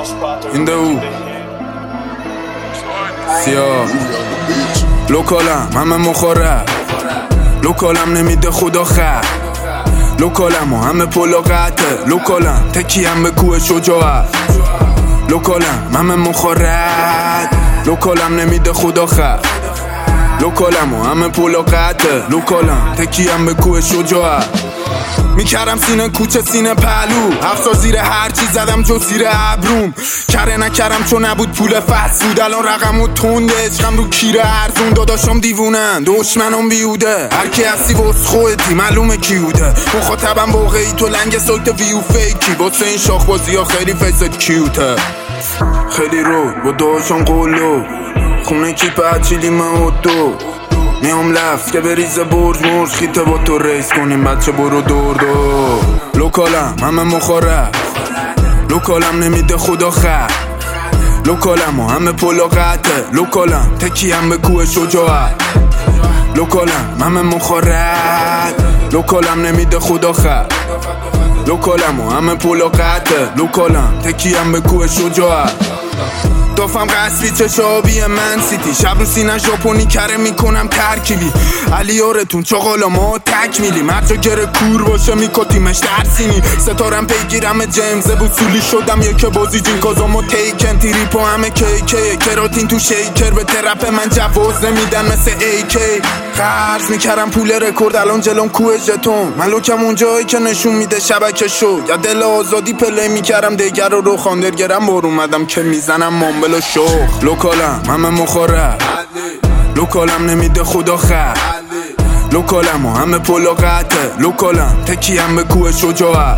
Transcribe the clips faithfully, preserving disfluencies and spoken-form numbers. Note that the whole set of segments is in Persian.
این دو سیاه لوکالم همه مخورب، لوکالم نمیده خدا خیر، لوکالم و همه پلو قطعه، لوکالم تکیم به کوه شجاعت، لوکالم همه مخورب، لوکالم نمیده خدا خیر، لوکالم و همه پلو قطعه، لوکالم تکیم به کوه شجاعت. میکردم سینه کوچه سینه پهلو، افسار زیر هر چی زدم جو زیر ابروم، کره نکردم چون نبود پول فصل بود، الان رقم و تنده عشقم رو کیره ارزون، داداشم دیوونن دشمنم بیوده، هر کی هستی واسه خودتی معلومه کیوده، مخاطبم واقعی تو لنگ سایت ویو فیکی، واسه این شاخ بازی ها خیلی فیست کیوته، خیلی رو با داشتم قولو خونه کی پچیلی من و دو میام لفت که بریزه برج مرج، خیته با تو ریس کنیم بچه برو دور دور، لوکالم همه مخورب، لوکالم نمیده خدا خیر، لوکالم و همه پلو قطعه، لوکالم تکیم به کوه شجاعت، لوکالم همه مخورب، لوکالم نمیده خدا خیر، لوکالم و همه پلو قطعه، لوکالم تکیم به کوه شجاعت. دافم قصری چشابی من سیتی، شب رو سینه ژاپنی کره میکنم ترکیبی، علیارتون چاقالا ما تکمیلی، مرجا گره کور باشه میکاتیمش درسینی، ستارم پیگیرم جیمز بوسولی شدم یک بازی جین کازامو تیکن، تیری پا همه کیکه، کراتین تو شیکر، به ترپ من جواز نمیدن مثل ای کی، قرض میکردم پول رکورد الان جلوم کوه ژتون، من لوکم اونجایی که نشون میده شبکه شو، یا دل آزادی پلی میکردم دیگر رو رو خاندرگرم بار اومدم که میزنم مامبل و شوخ، لوکالم همه مخورب، لوکالم نمیده خدا خیر، لوکالم و همه پلو قطعه، لوکالم تکیم به کوه شجاعت،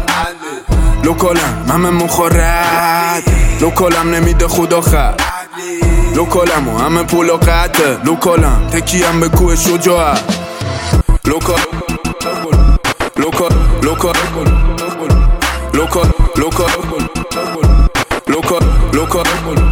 لوکالم همه مخورب، لوکالم نمیده خدا خیر، لوکالم و همه پلو قطعه، لوکالم تکیم به کوه شجاعت، لوکال لوکال لوکال لوکال لوکال لوکال لوکال